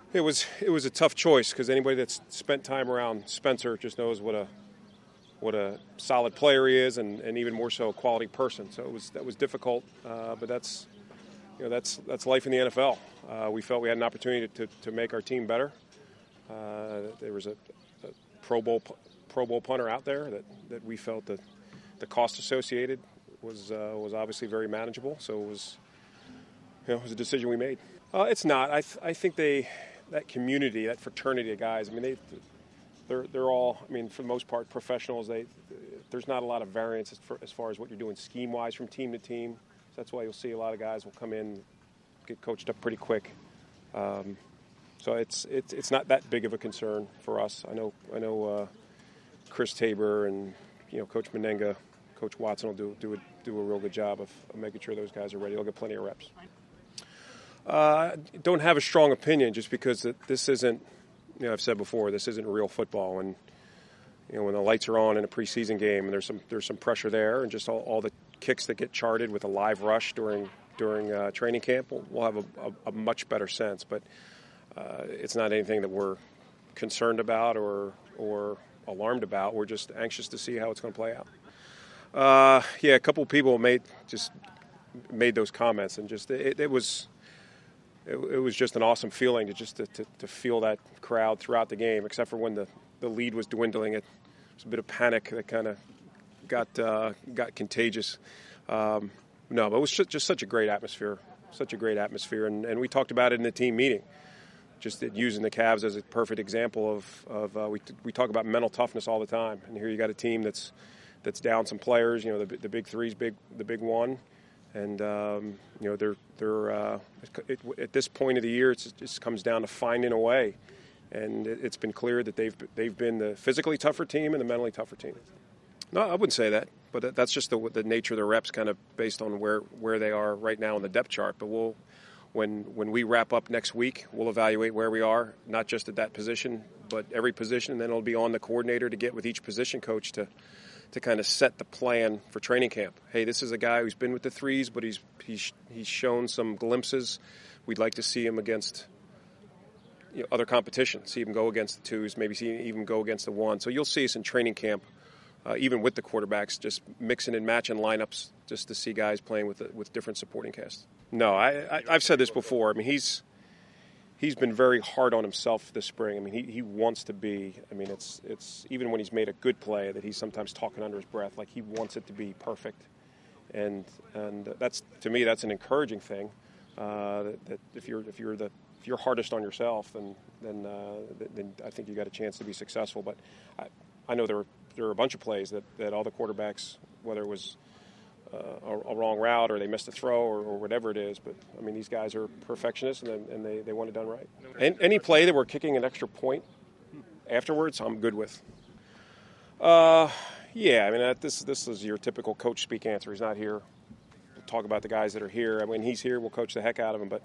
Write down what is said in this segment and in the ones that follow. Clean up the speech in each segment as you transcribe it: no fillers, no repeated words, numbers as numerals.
It was a tough choice because anybody that's spent time around Spencer just knows what a solid player he is, and even more so a quality person. So that was difficult, but that's life in the NFL. We felt we had an opportunity to make our team better. There was a Pro Bowl punter out there that we felt that the cost associated was obviously very manageable. So it was a decision we made. It's not. I think that community, that fraternity of guys. I mean, they're all. I mean, for the most part, professionals. There's not a lot of variance as far as what you're doing scheme wise from team to team. So that's why you'll see a lot of guys will come in, get coached up pretty quick. So it's not that big of a concern for us. I know Chris Tabor and Coach Menenga, Coach Watson will do a real good job of making sure those guys are ready. They'll get plenty of reps. Don't have a strong opinion just because this isn't, I've said before, this isn't real football. And when the lights are on in a preseason game and there's some pressure there, and just all the kicks that get charted with a live rush during training camp, we'll have a much better sense. But it's not anything that we're concerned about or alarmed about. We're just anxious to see how it's going to play out. A couple of people made those comments, and just it was just an awesome feeling to feel that crowd throughout the game, except for when the lead was dwindling. It was a bit of panic that kind of got contagious. But it was just such a great atmosphere, and we talked about it in the team meeting. Just using the Cavs as a perfect example of we talk about mental toughness all the time, and here you got a team that's down some players. The big three's the big one, and they're at this point of the year, it just comes down to finding a way, and it's been clear that they've been the physically tougher team and the mentally tougher team. No, I wouldn't say that, but that's just the nature of the reps, kind of based on where they are right now in the depth chart. But when we wrap up next week, we'll evaluate where we are, not just at that position, but every position, and then it'll be on the coordinator to get with each position coach to kind of set the plan for training camp. Hey, this is a guy who's been with the threes, but he's shown some glimpses. We'd like to see him against other competition, see him go against the twos, maybe see him even go against the one. So you'll see us in training camp, even with the quarterbacks, just mixing and matching lineups just to see guys playing with different supporting casts. No, I've said this before. I mean, he's been very hard on himself this spring. I mean, he wants to be. I mean, it's even when he's made a good play that he's sometimes talking under his breath, like he wants it to be perfect, and that's, to me, that's an encouraging thing. That if you're hardest on yourself, then I think you got a chance to be successful. But I know there are a bunch of plays that all the quarterbacks, whether it was a wrong route or they missed a throw or whatever it is. But, I mean, these guys are perfectionists, and they want it done right. And any play that we're kicking an extra point afterwards, I'm good with. I mean, this is your typical coach speak answer. He's not here. We'll talk about the guys that are here. I mean, he's here. We'll coach the heck out of him. But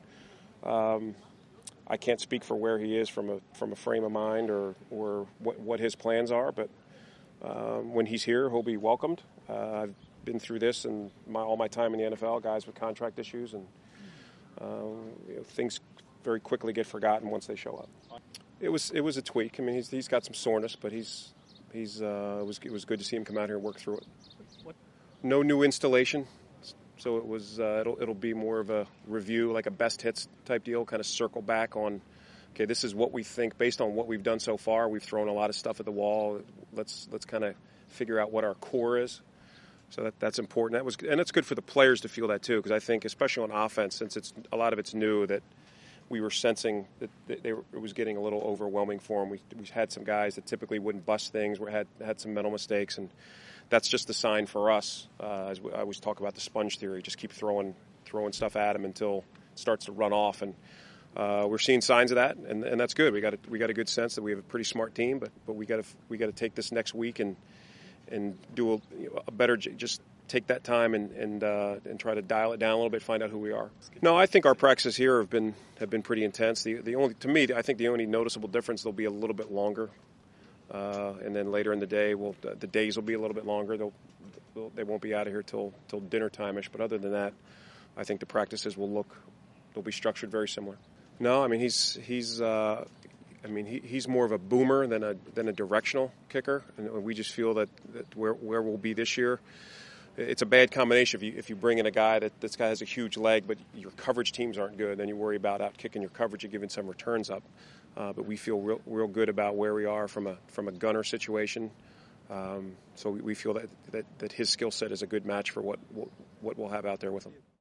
I can't speak for where he is from a frame of mind or what his plans are. But when he's here, he'll be welcomed. I've been through this and all my time in the NFL, guys with contract issues, and things very quickly get forgotten once they show up. It was a tweak. I mean, he's got some soreness, but it was good to see him come out here and work through it. No new installation, so it was it'll be more of a review, like a best hits type deal, kind of circle back on. Okay, this is what we think based on what we've done so far. We've thrown a lot of stuff at the wall. Let's kind of figure out what our core is. So that's important. And it's good for the players to feel that too, because I think, especially on offense, since a lot of it's new, that we were sensing that it was getting a little overwhelming for them. We had some guys that typically wouldn't bust things, had some mental mistakes, and that's just the sign for us. As I always talk about the sponge theory, just keep throwing stuff at them until it starts to run off, and we're seeing signs of that, and that's good. We got a good sense that we have a pretty smart team, but we got to take this next week and do a better, just take that time and try to dial it down a little bit, find out who we are. No, I think our practices here have been pretty intense. The only, to me, I think the only noticeable difference, they'll be a little bit longer, and then later in the day, the days will be a little bit longer. They won't be out of here till dinner time-ish. But other than that, I think the practices they'll be structured very similar. No, I mean he's more of a boomer than a directional kicker, and we just feel that where we'll be this year, it's a bad combination. If you bring in a guy this guy has a huge leg, but your coverage teams aren't good, then you worry about out kicking your coverage and giving some returns up. But we feel real good about where we are from a gunner situation. So we feel that his skill set is a good match for what we'll have out there with him.